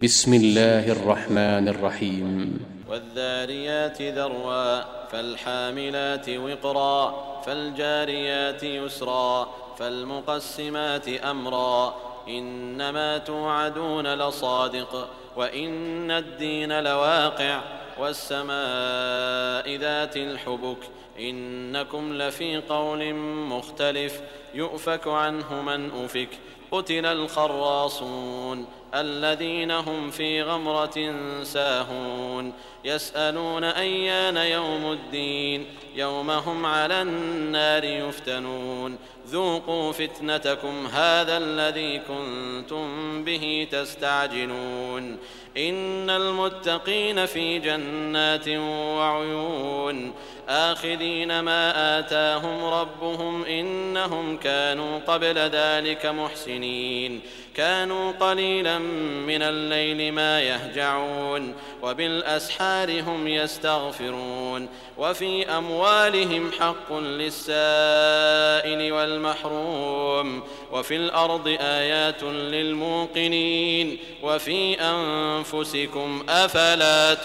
بسم الله الرحمن الرحيم. والذاريات ذروا فالحاملات وقرا فالجاريات يسرا فالمقسمات أمرا إنما توعدون لصادق وإن الدين لواقع والسماء ذات الحبك إنكم لفي قول مختلف يؤفك عنه من أفك قتل الخراصون الذين هم في غمرة ساهون يسألون أيان يوم الدين يوم هم على النار يفتنون ذوقوا فتنتكم هذا الذي كنتم به تستعجلون إن المتقين في جنات وعيون آخذين ما آتاهم ربهم إنهم كانوا قبل ذلك محسنين كانوا قليلا من الليل ما يهجعون وبالأسحار هم يستغفرون وفي أموالهم حق للسائل والمحروم وفي الأرض آيات للموقنين وفي أنفسكم أفلا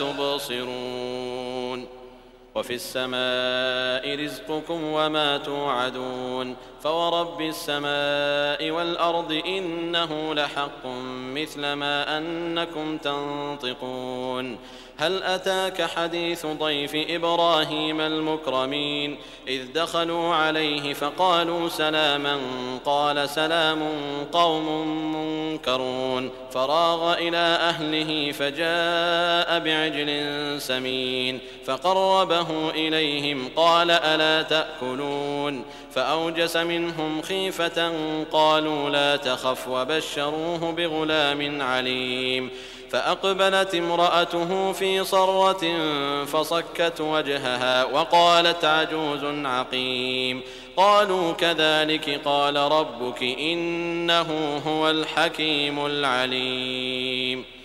تبصرون وفي السماء رزقكم وما توعدون فورب السماء والأرض إنه لحق مثل ما أنكم تنطقون هل أتاك حديث ضيف إبراهيم المكرمين إذ دخلوا عليه فقالوا سلاما قال سلام قوم منكرون فراغ إلى أهله فجاء بعجل سمين فقربه إليهم قال ألا تأكلون فأوجس منهم خيفة قالوا لا تخف وبشروه بغلام عليم فأقبلت امرأته في صرة فصكت وجهها وقالت عجوز عقيم قالوا كذلك قال ربك إنه هو الحكيم العليم.